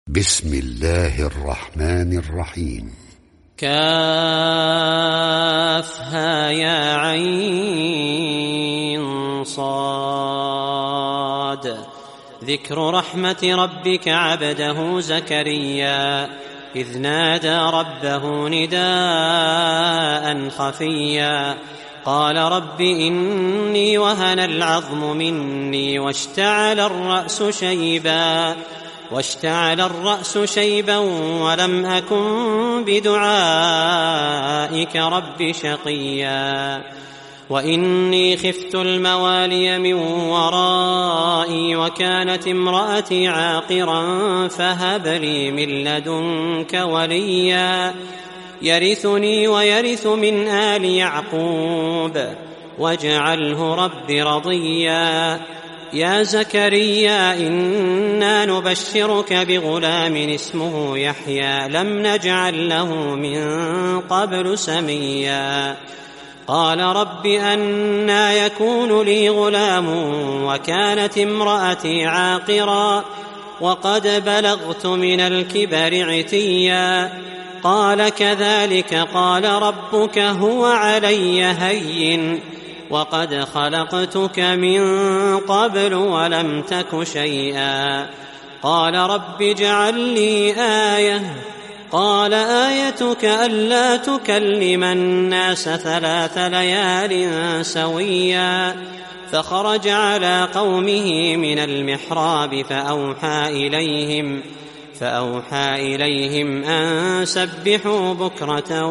بسم الله الرحمن الرحيم. كافها يا عين صاد. ذكر رحمة ربك عبده زكريا إذ نادى ربه نداء خفيا قال رب إني وهن العظم مني واشتعل الرأس شيبا ولم أكن بدعائك رب شقيا وإني خفت الموالي من ورائي وكانت امرأتي عاقرا فهب لي من لدنك وليا يرثني ويرث من آل يعقوب واجعله رب رضيا يا زكريا إنا نبشرك بغلام اسمه يحيى لم نجعل له من قبل سميا قال رب أنى يكون لي غلام وكانت امرأتي عاقرا وقد بلغت من الكبر عتيا قال كذلك قال ربك هو علي هين وقد خلقتك من قبل ولم تك شيئا قال رب اجعل لي آية قال آيتك ألا تكلم الناس 3 ليال سويا فخرج على قومه من المحراب فأوحى إليهم أن سبحوا بكرة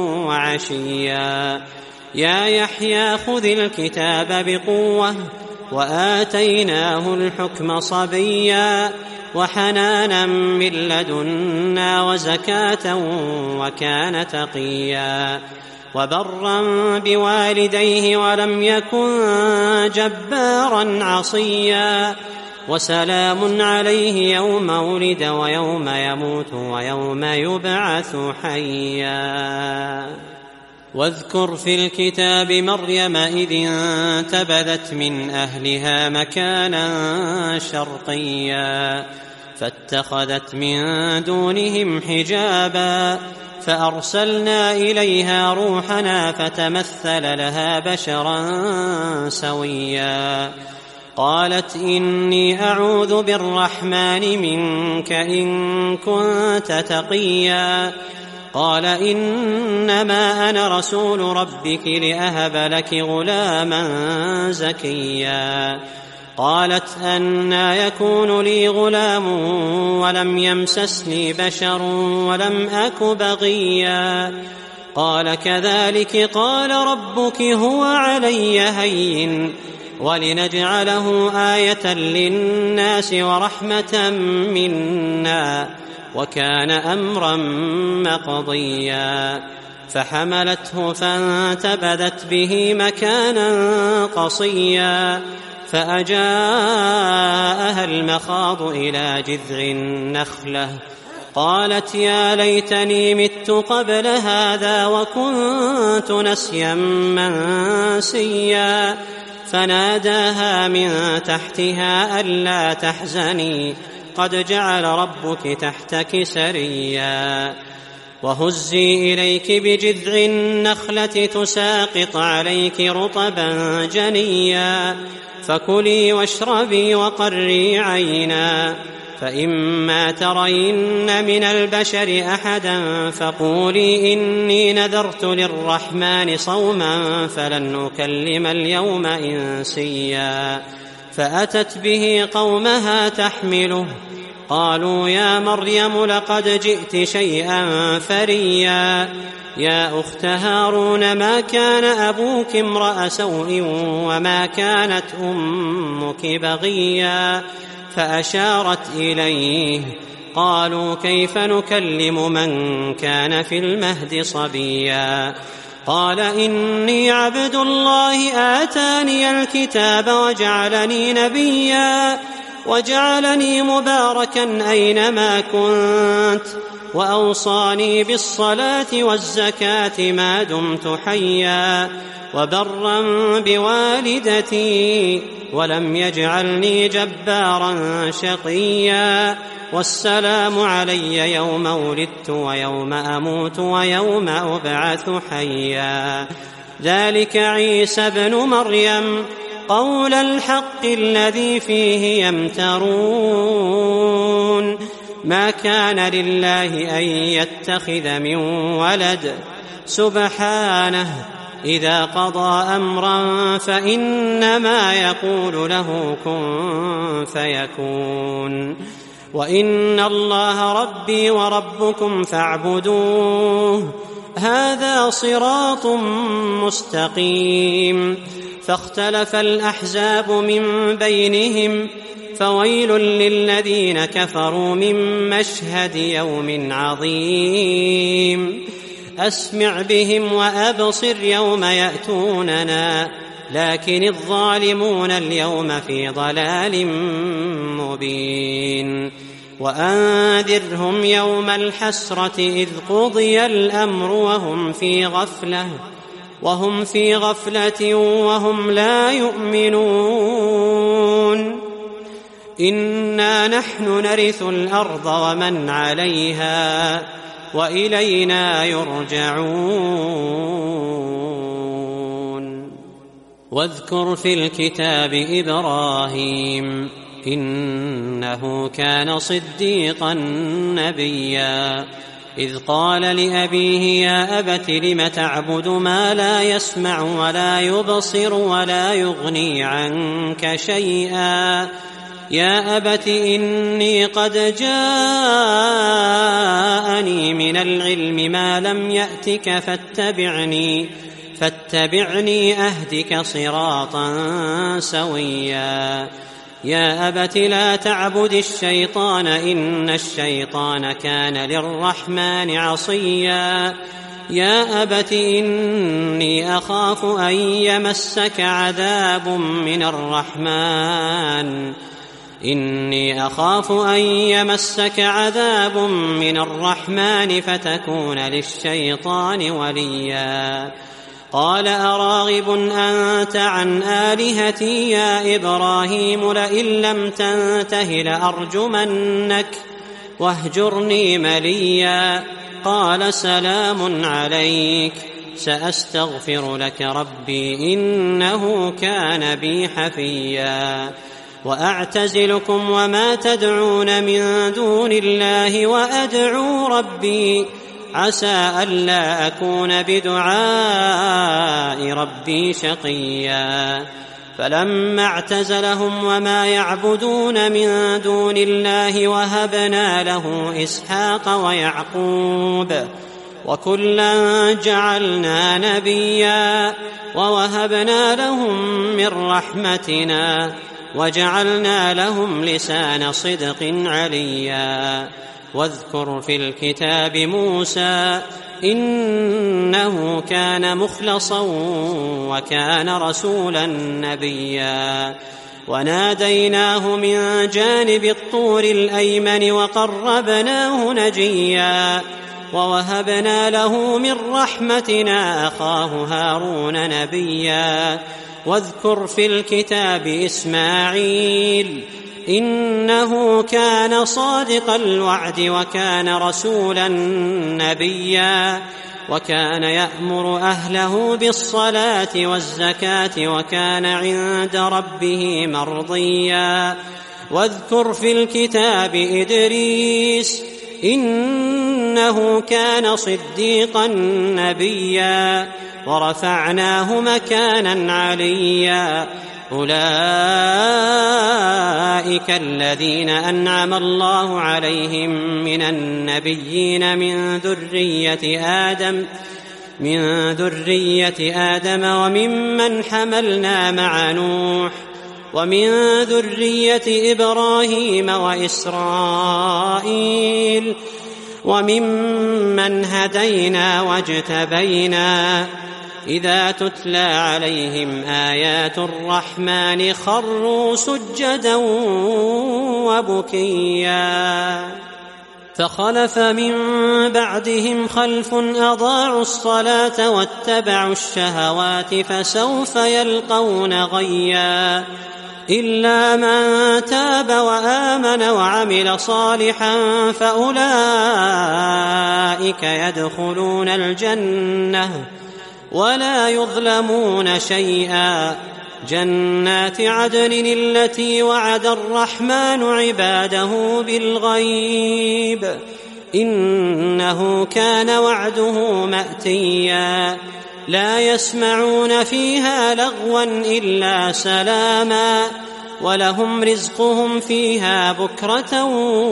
وعشيا يا يحيى خذ الكتاب بقوة وآتيناه الحكم صبيا وحنانا من لدنا وزكاة وكان تقيا وبرا بوالديه ولم يكن جبارا عصيا وسلام عليه يوم ولد ويوم يموت ويوم يبعث حيا واذكر في الكتاب مريم إذ انتبذت من أهلها مكانا شرقيا فاتخذت من دونهم حجابا فأرسلنا إليها روحنا فتمثل لها بشرا سويا قالت إني أعوذ بالرحمن منك إن كنت تقيا قال إنما أنا رسول ربك لأهب لك غلاما زكيا قالت أنى يكون لي غلام ولم يمسسني بشر ولم أك بغيا قال كذلك قال ربك هو علي هين ولنجعله آية للناس ورحمة منا وكان أمرا مقضيا فحملته فانتبذت به مكانا قصيا فأجاءها المخاض إلى جذع النخلة قالت يا ليتني مت قبل هذا وكنت نسيا منسيا فناداها من تحتها ألا تحزني قد جعل ربك تحتك سريا وهزي إليك بجذع النخلة تساقط عليك رطبا جنيا فكلي واشربي وقري عينا فإما ترين من البشر أحدا فقولي إني نذرت للرحمن صوما فلن أكلم اليوم إنسيا فأتت به قومها تحمله قالوا يا مريم لقد جئت شيئا فريا يا أخت هارون ما كان أبوك امرأ سوء وما كانت أمك بغيا فأشارت إليه قالوا كيف نكلم من كان في المهد صبيا قال إني عبد الله آتاني الكتاب وجعلني نبيا وجعلني مباركا أينما كنت وأوصاني بالصلاة والزكاة ما دمت حيا وبرا بوالدتي ولم يجعلني جبارا شقيا والسلام علي يوم ولدت ويوم أموت ويوم أبعث حيا ذلك عيسى ابن مريم قول الحق الذي فيه يمترون ما كان لله أن يتخذ من ولد سبحانه إذا قضى أمرا فإنما يقول له كن فيكون وإن الله ربي وربكم فاعبدوه هذا صراط مستقيم فاختلف الأحزاب من بينهم فويل للذين كفروا من مشهد يوم عظيم أسمع بهم وأبصر يوم يأتوننا لكن الظالمون اليوم في ضلال مبين وأنذرهم يوم الحسرة إذ قضي الأمر وهم في غفلة وهم لا يؤمنون إنا نحن نرث الأرض ومن عليها وإلينا يرجعون واذكر في الكتاب إبراهيم إنه كان صديقا نبيا إذ قال لأبيه يا أبت لم تعبد ما لا يسمع ولا يبصر ولا يغني عنك شيئا يا أبت إني قد جاءني من العلم ما لم يأتك فاتبعني أهدك صراطا سويا يا أبت لا تعبد الشيطان إن الشيطان كان للرحمن عصيا يا أبت إني أخاف أن يمسك عذاب من الرحمن فتكون للشيطان وليا قال أراغب أنت عن آلهتي يا إبراهيم لئن لم تنته لأرجمنك واهجرني مليا قال سلام عليك سأستغفر لك ربي إنه كان بي حفيا وأعتزلكم وما تدعون من دون الله وأدعو ربي عسى ألا أكون بدعاء ربي شقيا فلما اعتزلهم وما يعبدون من دون الله وهبنا له إسحاق ويعقوب وكلا جعلنا نبيا ووهبنا لهم من رحمتنا وجعلنا لهم لسان صدق عليا واذكر في الكتاب موسى إنه كان مخلصا وكان رسولا نبيا وناديناه من جانب الطور الأيمن وقربناه نجيا ووهبنا له من رحمتنا أخاه هارون نبيا واذكر في الكتاب إسماعيل إنه كان صادق الوعد وكان رسولا نبيا وكان يأمر أهله بالصلاة والزكاة وكان عند ربه مرضيا واذكر في الكتاب إدريس إنه كان صديقا نبيا ورفعناه مكانا عليا أولئك الذين أنعم الله عليهم من النبيين من ذرية آدم وممن حملنا مع نوح ومن ذرية إبراهيم وإسرائيل وممن هدينا واجتبينا إذا تتلى عليهم آيات الرحمن خروا سجدا وبكيا فخلف من بعدهم خلف أضاعوا الصلاة واتبعوا الشهوات فسوف يلقون غيا إلا من تاب وآمن وعمل صالحا فأولئك يدخلون الجنة ولا يظلمون شيئا جنات عدن التي وعد الرحمن عباده بالغيب إنه كان وعده مأتيا لا يسمعون فيها لغوا إلا سلاما ولهم رزقهم فيها بكرة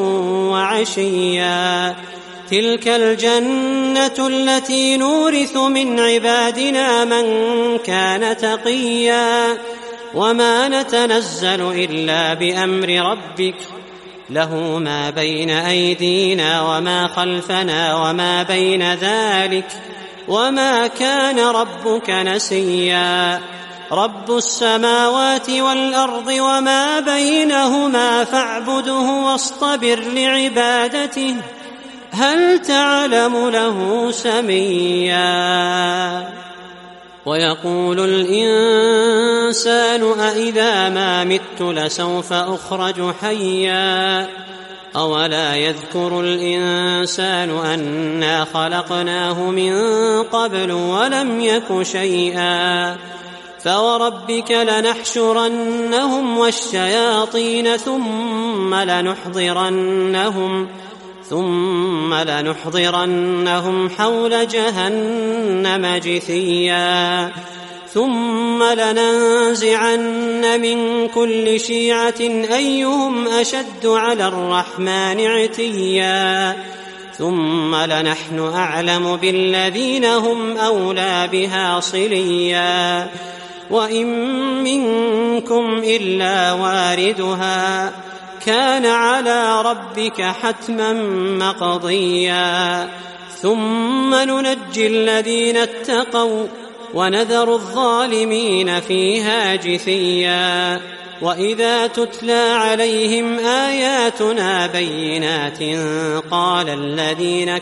وعشيا تلك الجنة التي نورث من عبادنا من كان تقيا وما نتنزل إلا بأمر ربك له ما بين أيدينا وما خلفنا وما بين ذلك وما كان ربك نسيا رب السماوات والأرض وما بينهما فاعبده واصطبر لعبادته هل تعلم له سميا ويقول الإنسان أإذا ما مت لسوف أخرج حيا أولا يذكر الإنسان أنا خلقناه من قبل ولم يك شيئا فوربك لنحشرنهم والشياطين ثم لنحضرنهم حول جهنم جثيا ثم لننزعن من كل شيعة أيهم أشد على الرحمن عتيا ثم لنحن أعلم بالذين هم أولى بها صليا وإن منكم إلا واردها كان على ربك حتما مقضيا ثم ننجي الذين اتقوا ونذر الظالمين فيها جثيا وإذا تتلى عليهم آياتنا بينات قال الذين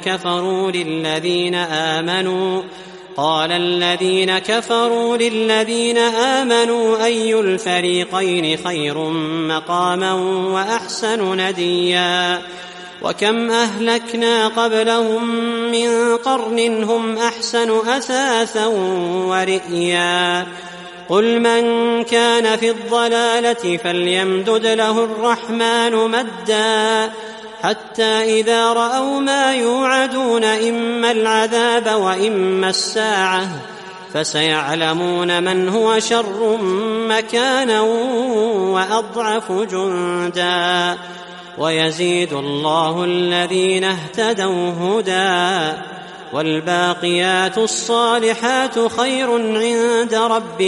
كفروا للذين آمنوا أي الفريقين خير مقاما وأحسن نديا وكم أهلكنا قبلهم من قرن هم أحسن أثاثا ورئيا قل من كان في الضلالة فليمدد له الرحمن مدا حتى إذا رأوا ما يوعدون إما العذاب وإما الساعة فسيعلمون من هو شر مكانا وأضعف جندا ويزيد الله الذين اهتدوا هدى والباقيات الصالحات خير عند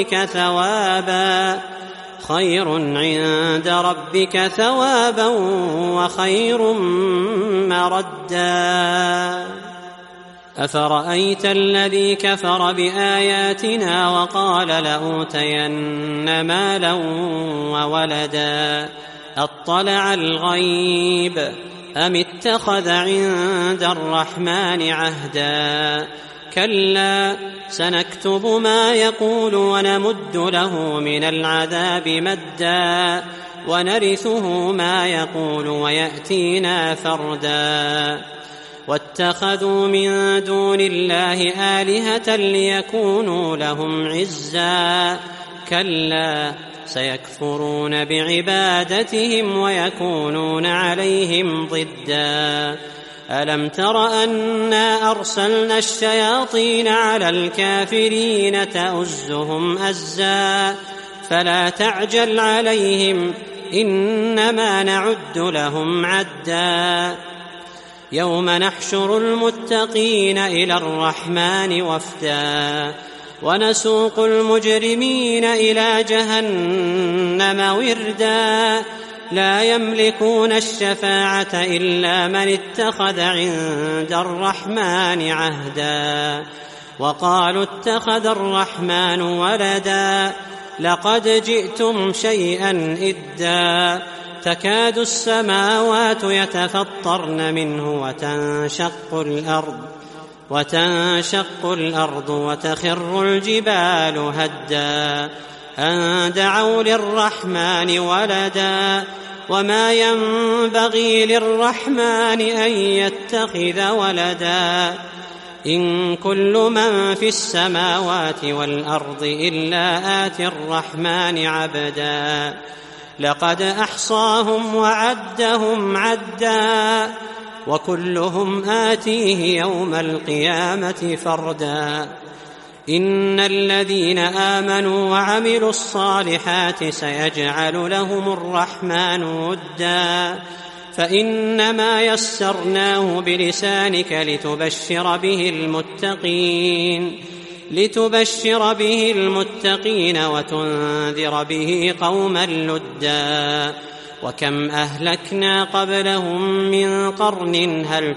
ربك ثوابا وخير مردا أفرأيت الذي كفر بآياتنا وقال لأوتين مالا وولدا أطلع الغيب أم اتخذ عند الرحمن عهدا كلا سنكتب ما يقول ونمد له من العذاب مدا ونرثه ما يقول ويأتينا فردا واتخذوا من دون الله آلهة ليكونوا لهم عزا كلا سيكفرون بعبادتهم ويكونون عليهم ضدا ألم تر أنا أرسلنا الشياطين على الكافرين تؤزهم أزا فلا تعجل عليهم إنما نعد لهم عدا يوم نحشر المتقين إلى الرحمن وفدا ونسوق المجرمين إلى جهنم وردا لا يملكون الشفاعة إلا من اتخذ عند الرحمن عهدا وقالوا اتخذ الرحمن ولدا لقد جئتم شيئا إدا تكاد السماوات يتفطرن منه وتنشق الأرض وتخر الجبال هدا أن دعوا للرحمن ولدا وما ينبغي للرحمن أن يتخذ ولدا إن كل من في السماوات والأرض إلا آتي الرحمن عبدا لقد أحصاهم وعدهم عدا وكلهم آتيه يوم القيامة فردا إن الذين آمنوا وعملوا الصالحات سيجعل لهم الرحمن ودا فإنما يسرناه بلسانك لتبشر به المتقين وتنذر به قوما لدا وكم أهلكنا قبلهم من قرن هل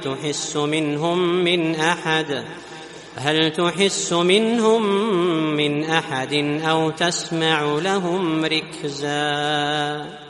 تحس منهم من أحد أو تسمع لهم ركزا.